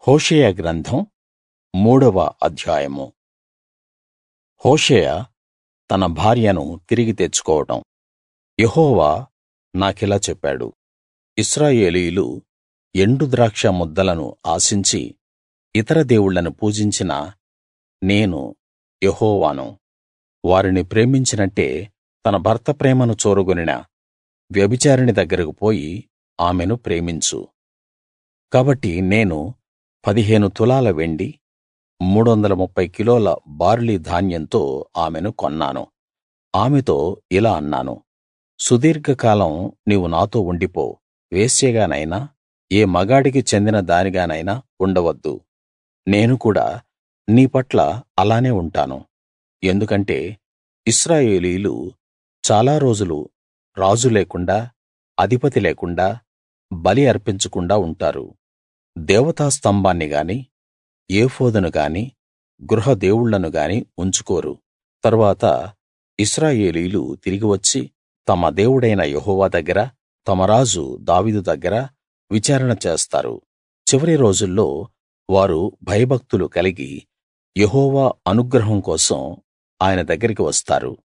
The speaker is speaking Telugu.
హోషేయ గ్రంథం 3వ అధ్యాయము. హోషేయ తన భార్యను తిరిగి తెచ్చుకోవడం. యెహోవా నాకిలా చెప్పాడు, ఇశ్రాయేలీయులు ఎండు ద్రాక్ష ముద్దలను ఆశించి ఇతర దేవుళ్ళను పూజించినా నేను యెహోవాను. వారిని ప్రేమించినట్టే తన భర్త ప్రేమను చూరగొనిన వ్యభిచారిణి దగ్గరకు పోయి ఆమెను ప్రేమించు. కాబట్టి నేను 15 తులాల వెండి, 330 కిలోల బార్లీ ధాన్యంతో ఆమెను కొన్నాను. ఆమెతో ఇలా అన్నాను, సుదీర్ఘకాలం నీవు నాతో ఉండిపో. వేశ్యగానైనా ఏ మగాడికి చెందిన దానిగానైనా ఉండవద్దు. నేను కూడా నీ పట్ల అలానే ఉంటాను. ఎందుకంటే ఇశ్రాయేలీయులు చాలా రోజులు రాజు లేకుండా, అధిపతి లేకుండా, బలి అర్పించకుండా ఉంటారు. దేవతా స్తంభాన్ని గాని, ఏఫోదును గాని, గృహ దేవుళ్ళను గాని ఉంచుకోరు. తరువాత ఇశ్రాయేలీయులు తిరిగి వచ్చి తమ దేవుడైన యెహోవా దగ్గర, తమ రాజు దావీదు దగ్గర విచారణ చేస్తారు. చివరి రోజుల్లో వారు భయభక్తులు కలిగి యెహోవా అనుగ్రహం కోసం ఆయన దగ్గరికి వస్తారు.